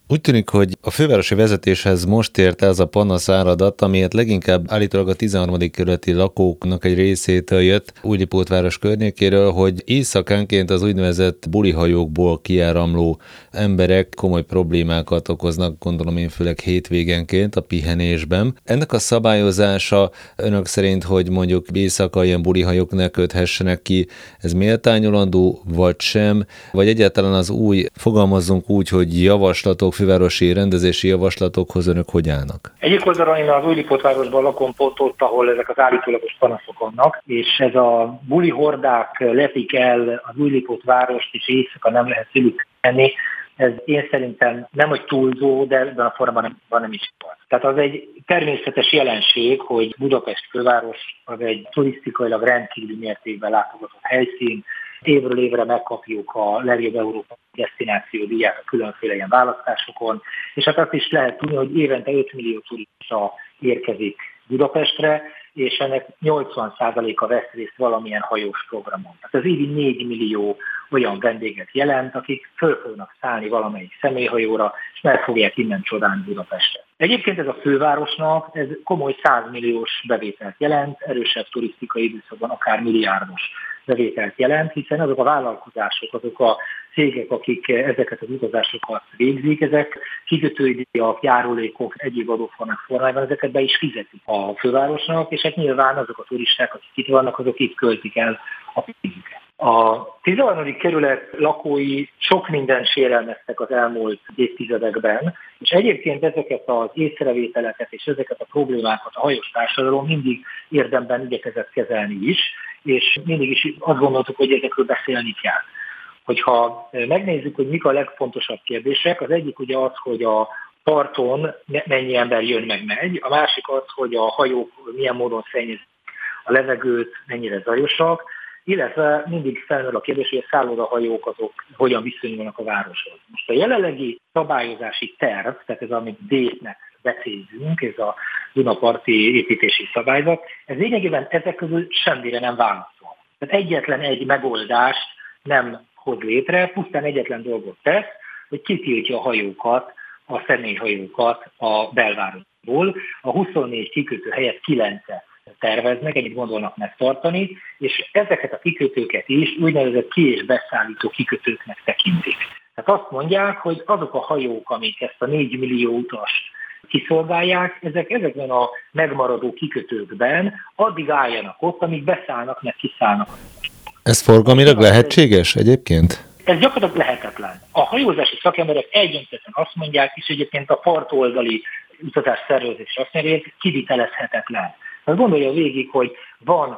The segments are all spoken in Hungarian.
Úgy tűnik, hogy a fővárosi vezetéshez most ért ez a panaszáradat, amiért leginkább állítólag a 13. kerületi lakóknak egy részétől jött Újlipótváros környékéről, hogy éjszakánként az úgynevezett bulihajókból kiáramló emberek komoly problémákat okoznak, gondolom én főleg hétvégenként a pihenésben. Ennek a szabályozása önök szerint, hogy mondjuk éjszaka ilyen bulihajók ne köthessenek ki, ez méltányolandó vagy sem, vagy egyáltalán az új, fogalmazzunk úgy, hogy javaslatok, fővárosi rendezési javaslatokhoz önök hogy állnak? Egyik oldalon én az Újlipótvárosban lakom pont ott, ahol ezek az állítólagos panaszok vannak, és ez a buli hordák lepik el az Újlipótvárost, és éjszaka nem lehet szülük menni. Ez én szerintem nem hogy túlzó, de ebben a formában nem is van. Tehát az egy természetes jelenség, hogy Budapest főváros az egy turisztikailag rendkívüli mértékben látogatott helyszín. Évről évre megkapjuk a legjobb európai desztináció díját a különféle ilyen választásokon, és hát azt is lehet tudni, hogy évente 5 millió turista érkezik Budapestre, és ennek 80%-a vesz részt valamilyen hajós programon. Tehát az évi 4 millió olyan vendéget jelent, akik föl fognak szállni valamelyik személyhajóra, és meg fogják innen csodálni Budapestre. Egyébként ez a fővárosnak ez komoly 100 milliós bevételt jelent, erősebb turisztikai időszakban akár milliárdos bevételt jelent, hiszen azok a vállalkozások, azok a cégek, akik ezeket az utazásokat végzik, ezek kikötőidíjak, járulékok, egyéb adóformák formájában ezeket be is fizetik a fővárosnak, és hát nyilván azok a turisták, akik itt vannak, azok itt költik el a pénzüket. A 13. kerület lakói sok mindent sérelmeztek az elmúlt évtizedekben, és egyébként ezeket az észrevételeket és ezeket a problémákat a hajós társadalom mindig érdemben igyekezett kezelni is, és mindig is azt gondoltuk, hogy ezekről beszélni kell. Hogyha megnézzük, hogy mik a legfontosabb kérdések, az egyik ugye az, hogy a parton mennyi ember jön meg megy, a másik az, hogy a hajók milyen módon szennyezik a levegőt, mennyire zajosak, illetve mindig felmerül a kérdés, hogy a szállodahajók azok hogyan viszonyulnak a városhoz. Most a jelenlegi szabályozási terv, tehát ez amit D-nek becézünk, ez a Dunaparti építési szabályzat, ez lényegében ezek közül semmire nem válaszol. Tehát egyetlen egy megoldást nem hoz létre, pusztán egyetlen dolgot tesz, hogy kitiltja a hajókat, a személyhajókat a belvárosból. A 24 kikötő helyett 9-et terveznek, ennyit gondolnak megtartani, és ezeket a kikötőket is úgynevezett ki- és beszállító kikötőknek tekintik. Tehát azt mondják, hogy azok a hajók, amik ezt a 4 millió utast kiszolgálják, ezekben a megmaradó kikötőkben addig álljanak ott, amíg beszállnak, meg kiszállnak. Ez forgalmilag lehetséges egyébként? Ez gyakorlatilag lehetetlen. A hajózási szakemberek egyöntetlen azt mondják, és egyébként a partoldali utazás szervezés azt mondja, hogy kivitelezhetetlen. Tehát gondolja végig, hogy van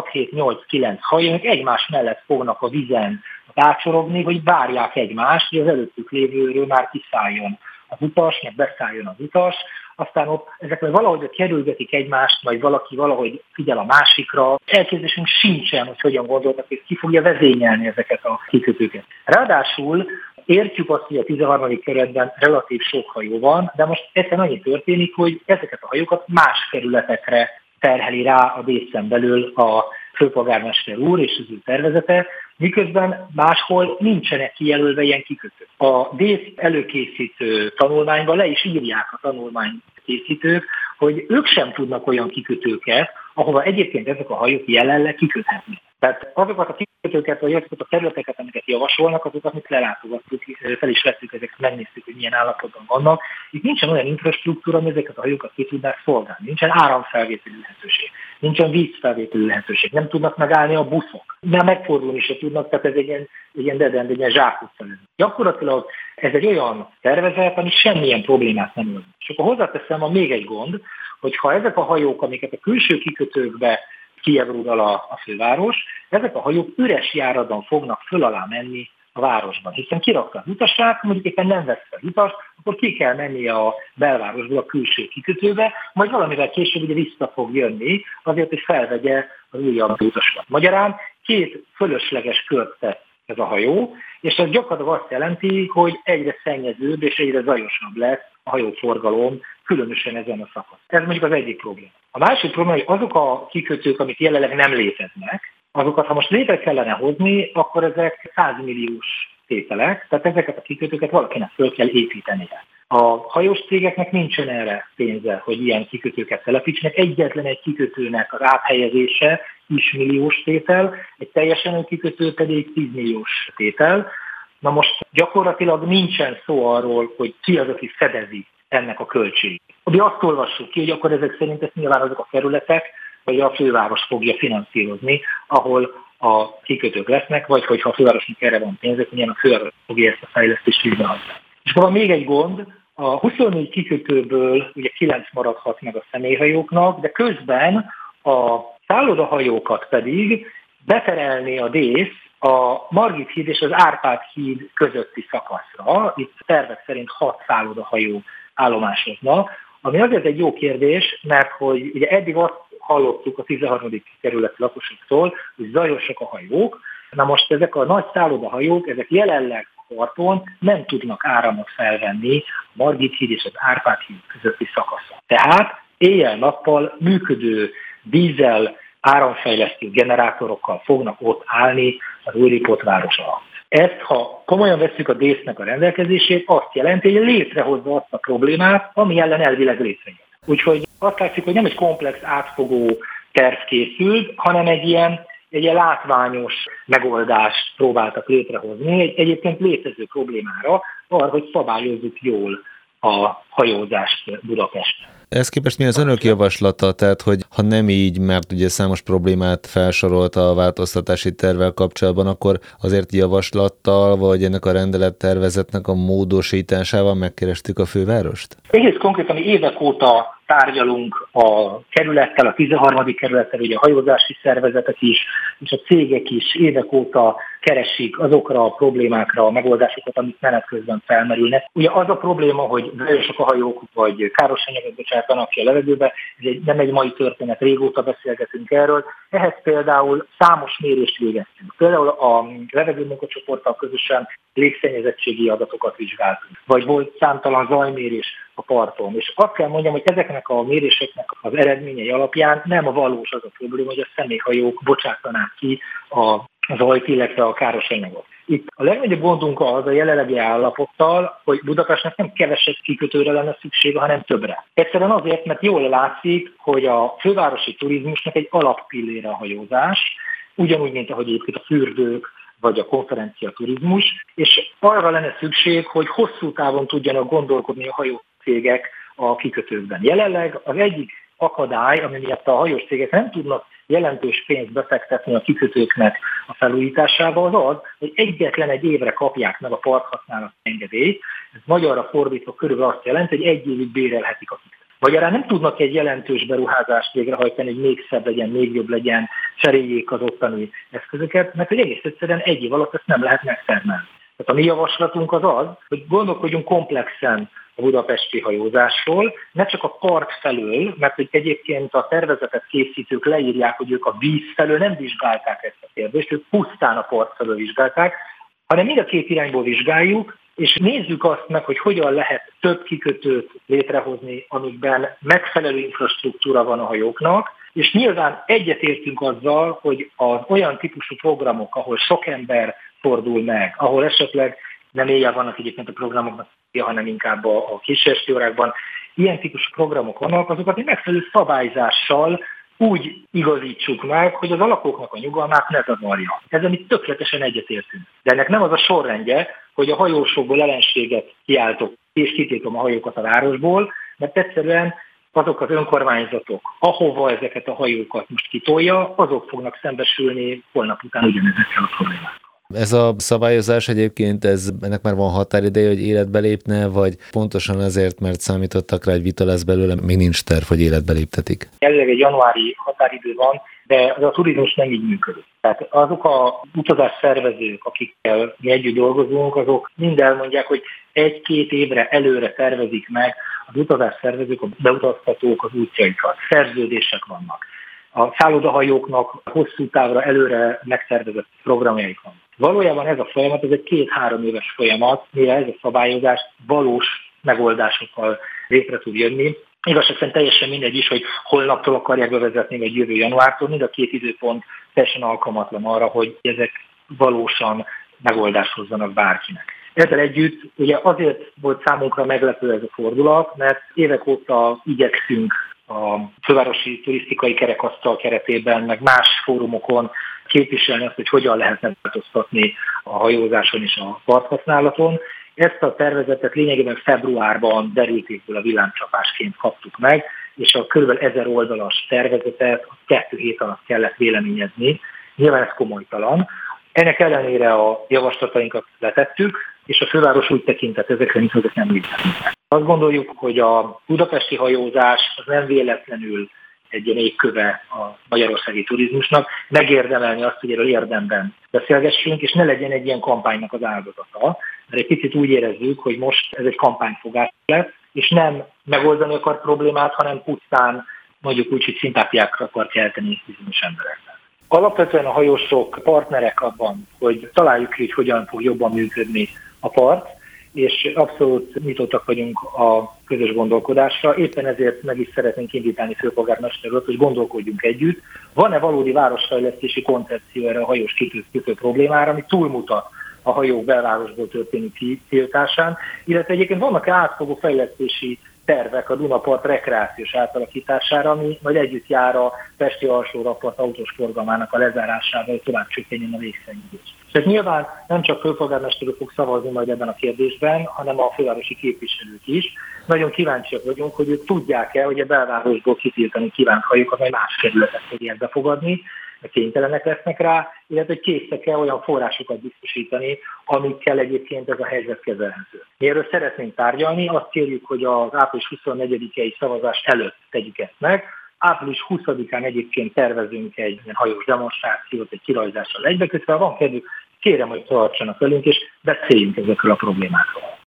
6-7-8-9 hajók, egymás mellett fognak a vízen átsorogni, hogy várják egymást, hogy az előttük lévőről már kiszálljon az utas, meg beszálljon az utas, aztán ott ezekben valahogy kerülgetik egymást, majd valaki valahogy figyel a másikra. Elképzelésünk sincsen, hogy hogyan gondoltak, és ki fogja vezényelni ezeket a kikötőket. Ráadásul értjük azt, hogy a 13. kerületben relatív sok hajó van, de most egyszerűen annyi történik, hogy ezeket a hajókat más kerületekre terheli rá a DÉSZ-en belül a főpolgármester úr és az ő tervezete, miközben máshol nincsenek kijelölve ilyen kikötők. A DÉSZ előkészítő tanulmányban le is írják a tanulmánykészítők, hogy ők sem tudnak olyan kikötőket, ahova egyébként ezek a hajók jelenleg kiköthetnek. Tehát azokat a kikötőket, vagy azokat a területeket, amiket javasolnak, azokat mit lelátogattuk, fel is vettük, ezeket megnéztük, hogy milyen állapotban vannak. Itt nincsen olyan infrastruktúra, ami ezeket a hajókat ki tudnák szolgálni. Nincsen áramfelvételi lehetőség, nincsen vízfelvételi lehetőség, nem tudnak megállni a buszok. Már megfordulni se tudnak, tehát ez egy ilyen dead end, egy ilyen zsákutca. Gyakorlatilag ez egy olyan tervezet, ami semmilyen problémát nem old. És akkor hozzáteszem, van még egy gond, hogy ha ezek a hajók, amiket a külső kikötőkbe kijevródal a főváros, ezek a hajók üres járatban fognak föl alá menni a városban. Hiszen kirakta az utasát, mondjuk éppen nem vesz fel utast, akkor ki kell menni a belvárosból a külső kikötőbe, majd valamivel később ugye vissza fog jönni, azért, hogy felvegye az újabb utasokat. Magyarán 2 fölösleges kört tesz ez a hajó, és ez gyakorlatilag azt jelenti, hogy egyre szennyezőbb és egyre zajosabb lesz a hajóforgalom, különösen ezen a szakon. Ez mondjuk az egyik probléma. A másik probléma, hogy azok a kikötők, amik jelenleg nem léteznek, azokat, ha most létre kellene hozni, akkor ezek 100 milliós tételek, tehát ezeket a kikötőket valakinek föl kell építenie. A hajós cégeknek nincsen erre pénze, hogy ilyen kikötőket telepítsenek. Egyetlen egy kikötőnek az áthelyezése is milliós tétel, egy teljesen új kikötő pedig 10 milliós tétel. Na most gyakorlatilag nincsen szó arról, hogy ki az, aki fedezi ennek a költségét. Mi azt olvassuk ki, hogy akkor ezek szerint ezt nyilván azok a területek, vagy a főváros fogja finanszírozni, ahol a kikötők lesznek, vagy hogyha a fővárosnak erre van pénzek, ugye a főváros fogja ezt a fejlesztést végrehajtani. És akkor van még egy gond, a 24 kikötőből ugye 9 maradhat meg a személyhajóknak, de közben a szállodahajókat pedig beterelni a DÉSZ a Margit híd és az Árpád híd közötti szakaszra. Itt tervek szerint 6 szállodahajó állomásozna, ami azért egy jó kérdés, mert hogy ugye eddig azt hallottuk a 13. kerületi lakosoktól, hogy zajosak a hajók. Na most ezek a nagy szállodahajók, ezek jelenleg a parton nem tudnak áramot felvenni a Margit híd és az Árpád híd közötti szakaszon. Tehát éjjel-nappal működő dízel áramfejlesztő generátorokkal fognak ott állni az Újlipót város alatt. Ezt, ha komolyan vesszük a DÉSZ-nek a rendelkezését, azt jelenti, hogy létrehozza azt a problémát, ami ellen elvileg létrejött. Úgyhogy azt látszik, hogy nem egy komplex, átfogó terv készült, hanem egy ilyen látványos megoldást próbáltak létrehozni, egy egyébként létező problémára, arra, hogy szabályozzuk jól a hajózást Budapesten. Ehhez képest mi az önök javaslata? Tehát, hogy ha nem így, mert ugye számos problémát felsorolta a változtatási tervvel kapcsolatban, akkor azért javaslattal, vagy ennek a rendelettervezetnek a módosításával megkerestük a fővárost? Egész konkrétan évek óta tárgyalunk a kerülettel, a 13. kerülettel, ugye a hajózási szervezetek is, és a cégek is évek óta keresik azokra a problémákra a megoldásokat, amik menet közben felmerülnek. Ugye az a probléma, hogy zajosak a hajók, vagy káros anyagot bocsátanak ki a levegőbe, ez nem egy mai történet, régóta beszélgetünk erről. Ehhez például számos mérést végeztünk. Például a levegőmunkacsoporttal közösen légszennyezettségi adatokat vizsgáltunk, vagy volt számtalan zajmérés a parton. És azt kell mondjam, hogy ezeknek a méréseknek az eredményei alapján nem valós az a probléma, hogy a személyhajók bocsátanák ki a zajt, illetve a káros anyagot. Itt a legnagyobb gondunk az a jelenlegi állapottal, hogy Budapestnek nem kevesebb kikötőre lenne szüksége, hanem többre. Egyszerűen azért, mert jól látszik, hogy a fővárosi turizmusnak egy alappillére a hajózás, ugyanúgy, mint ahogy egyébként a fürdők, vagy a konferencia turizmus, és arra lenne szükség, hogy hosszú távon tudjanak gondolkodni a hajócégek a kikötőkben. Jelenleg az egyik akadály, ami miatt a hajós cégek nem tudnak jelentős pénzt befektetni a kikötőknek a felújításába, az az, hogy egyetlen egy évre kapják meg a parthasználat engedélyt. Ez magyarra fordítva körülbelül azt jelenti, hogy egy évig bérelhetik a kikötőt. Vagy arra nem tudnak egy jelentős beruházást végrehajtani, hogy még szebb legyen, még jobb legyen, cseréljék az ottani eszközöket, mert hogy egész egyszerűen egy év alatt ezt nem lehet megtermelni. Tehát a mi javaslatunk az, hogy gondolkodjunk komplexen a budapesti hajózásról, ne csak a part felől, mert hogy egyébként a tervezetet készítők leírják, hogy ők a víz felől nem vizsgálták ezt a kérdést, ők pusztán a part felől vizsgálták, hanem mind a két irányból vizsgáljuk, és nézzük azt meg, hogy hogyan lehet több kikötőt létrehozni, amikben megfelelő infrastruktúra van a hajóknak, és nyilván egyetértünk azzal, hogy az olyan típusú programok, ahol sok ember fordul meg, ahol esetleg nem éjjel vannak egyébként a programoknak, hanem inkább a késő órákban, ilyen típusú programok vannak, azokat egy megfelelő szabályzással úgy igazítsuk meg, hogy az alakoknak a nyugalmát ne zavarja. Ezzel mi tökéletesen egyetértünk. De ennek nem az a sorrendje, hogy a hajósokból ellenséget kiáltok, és kitiltom a hajókat a városból, mert egyszerűen azok az önkormányzatok, ahova ezeket a hajókat most kitolja, azok fognak szembesülni holnap után ugyanezekkel a problémákkal. Ez a szabályozás egyébként, ennek már van határideje, hogy életbe lépne, vagy pontosan azért, mert számítottak rá, hogy vita lesz belőle, még nincs terv, hogy életbe léptetik? Jelenleg egy januári határidő van, de az a turizmus nem így működik. Tehát azok a utazásszervezők, akikkel mi együtt dolgozunk, azok mind elmondják, hogy 1-2 évre előre tervezik meg az utazásszervezők, a beutaztatók az útjaikat. Szerződések vannak. A szállodahajóknak hosszú távra előre megtervezett programjaik van. Valójában ez a folyamat, ez egy 2-3 éves folyamat, mire ez a szabályozás valós megoldásokkal létre tud jönni. Igazság szerint teljesen mindegy is, hogy holnaptól akarják bevezetni, vagy jövő januártól, mind a két időpont teljesen alkalmatlan arra, hogy ezek valósan megoldást hozzanak bárkinek. Ezzel együtt ugye azért volt számunkra meglepő ez a fordulat, mert évek óta igyekszünk a fővárosi turisztikai kerekasztal keretében, meg más fórumokon képviselni azt, hogy hogyan lehetne változtatni a hajózáson és a parthasználaton. Ezt a tervezetet lényegében februárban derültékből a villámcsapásként kaptuk meg, és a kb. 1000 oldalas tervezetet 2 hét alatt kellett véleményezni. Nyilván ez komolytalan. Ennek ellenére a javaslatainkat letettük, és a főváros úgy tekintett ezekre, mint ezek nem léteznek. Azt gondoljuk, hogy a budapesti hajózás az nem véletlenül egy ilyen égköve a magyarországi turizmusnak, megérdemelni azt, hogy erről érdemben beszélgessünk, és ne legyen egy ilyen kampánynak az áldozata, mert egy picit úgy érezzük, hogy most ez egy kampányfogás lett, és nem megoldani akar problémát, hanem pusztán mondjuk úgy, hogy szimpátiákra akar kelteni bizonyos embereknek. Alapvetően a hajósok partnerek abban, hogy találjuk ki, hogy hogyan fog jobban működni a part, és abszolút nyitottak vagyunk a közös gondolkodásra. Éppen ezért meg is szeretnénk indítani főpolgármester urat, hogy gondolkodjunk együtt. Van-e valódi városfejlesztési koncepció erre a hajós kikötő problémára, ami túlmutat a hajók belvárosból történő kitiltásán, illetve egyébként vannak-e átfogó fejlesztési tervek a Dunapart rekreációs átalakítására, ami majd együtt jár a Pesti alsórapart autós forgalmának a lezárásával, hogy tovább csökkenjen a légszennyezés. Tehát nyilván nem csak főpolgármester fog szavazni majd ebben a kérdésben, hanem a fővárosi képviselők is. Nagyon kíváncsiak vagyunk, hogy ők tudják-e, hogy a belvárosból kitiltani kívánt hajókat, vagy más kerületet fogják befogadni, kénytelenek lesznek rá, illetve hogy készek-e olyan forrásokat biztosítani, amikkel egyébként ez a helyzet kezelhető. Mi erről szeretnénk tárgyalni, azt kérjük, hogy az április 24-i szavazás előtt tegyük ezt meg. Április 20-án egyébként tervezünk egy ilyen hajós demonstrációt, egy kirajzással egybekötve. Ha van kedvük, kérem, hogy tartsanak velünk, és beszéljünk ezekről a problémákról.